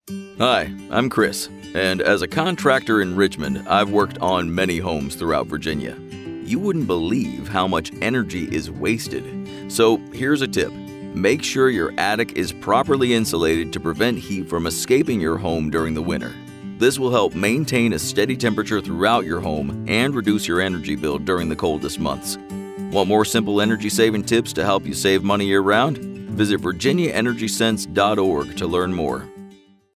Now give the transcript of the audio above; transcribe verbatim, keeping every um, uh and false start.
Hi, I'm Chris, and as a contractor in Richmond, I've worked on many homes throughout Virginia. You wouldn't believe how much energy is wasted. So here's a tip. Make sure your attic is properly insulated to prevent heat from escaping your home during the winter. This will help maintain a steady temperature throughout your home and reduce your energy bill during the coldest months. Want more simple energy-saving tips to help you save money year-round? Visit virginia energy sense dot org to learn more.